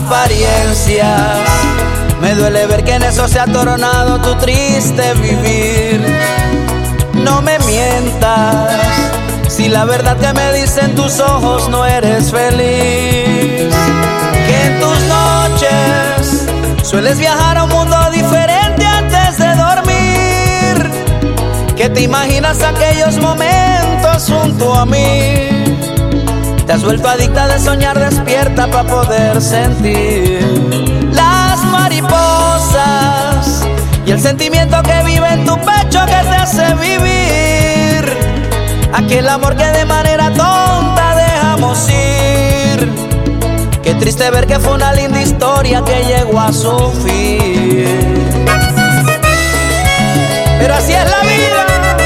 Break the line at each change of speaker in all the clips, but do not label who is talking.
apariencias. Me duele ver que en eso se ha tornado tu triste vivir. No me mientas, si la verdad que me dicen tus ojos no eres feliz. Que en tus noches sueles viajar a un mundo diferente antes de dormir. Que te imaginas aquellos momentos junto a mí. Te has vuelto adicta de soñar despierta para poder sentir las mariposas y el sentimiento que vive en tu pecho que te hace vivir aquel amor que de manera tonta dejamos ir. Qué triste ver que fue una linda historia que llegó a su fin. Pero así es la vida.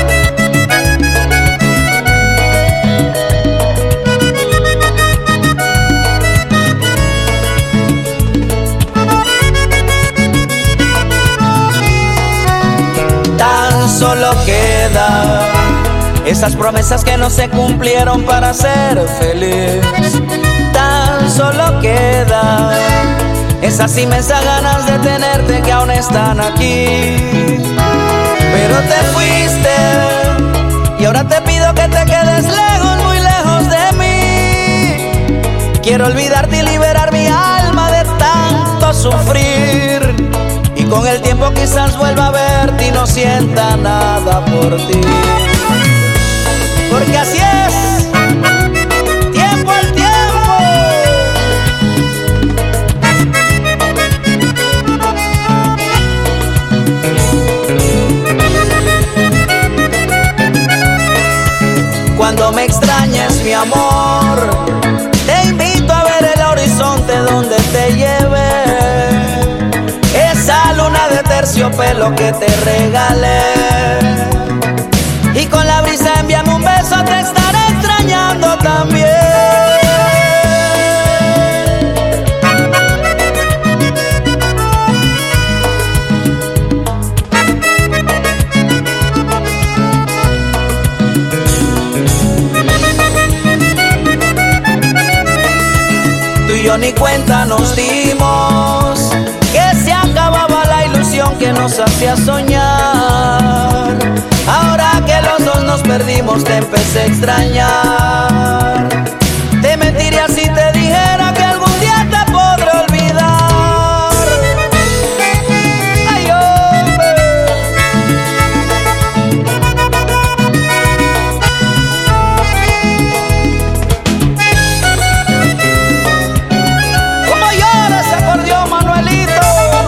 Solo quedan esas promesas que no se cumplieron para ser feliz. Tan solo quedan esas inmensas ganas de tenerte que aún están aquí. Pero te fuiste y ahora te pido que te quedes lejos, muy lejos de mí. Quiero olvidarte y liberar mi alma de tanto sufrir. Y con el tiempo quizás vuelva a verte y no sienta nada por ti. Porque así es, tiempo al tiempo. Cuando me extrañes, mi amor, te invito a ver el horizonte donde te lleve. Esa luna de terciopelo que te regalé. Y con la brisa envíame un beso, te estaré extrañando también. Tú y yo ni cuenta nos dimos que se acababa la ilusión que nos hacía soñar. Ahora que los dos nos perdimos te empecé a extrañar. Te mentiría si te dijera que algún día te podré olvidar. Ay, hombre. ¿Cómo llora ese acordeón, Manuelito?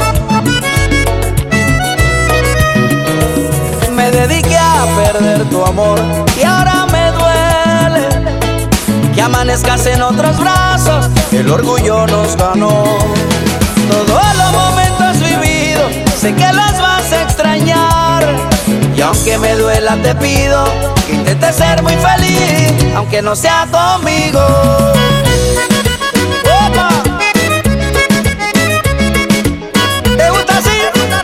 Me dediqué a perder tu amor y ahora me duele que amanezcas en otros brazos. El orgullo nos ganó. Todos los momentos vividos sé que los vas a extrañar. Y aunque me duela te pido que intentes ser muy feliz, aunque no sea conmigo. ¡Opa! ¿Te gusta así?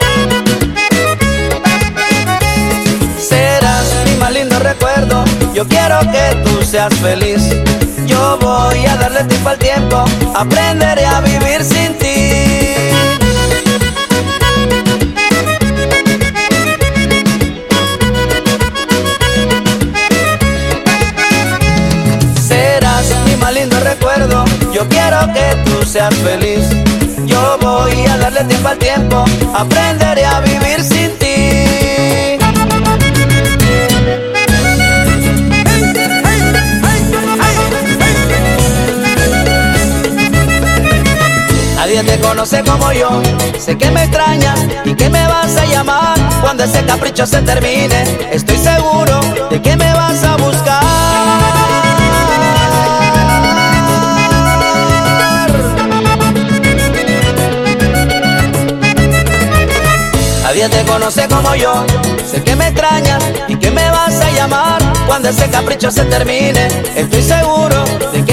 Lindo recuerdo, yo quiero que tú seas feliz. Yo voy a darle tiempo al tiempo, aprenderé a vivir sin ti. Serás mi más lindo recuerdo, yo quiero que tú seas feliz. Yo voy a darle tiempo al tiempo, aprenderé a vivir sin ti. Nadie te conoce como yo, sé que me extrañas y que me vas a llamar cuando ese capricho se termine. Estoy seguro de que me vas a buscar. Nadie te conoce como yo, sé que me extrañas y que me vas a llamar cuando ese capricho se termine. Estoy seguro de